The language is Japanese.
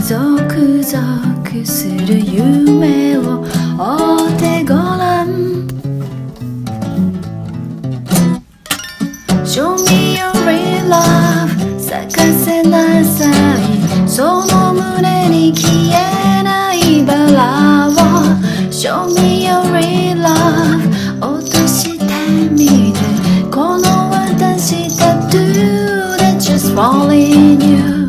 ゾクゾクする夢を追ってごらん Show me your real love 咲かせなさいその胸に消えないバラを Show me your real love 落としてみてこの私タトゥーで Just fall in you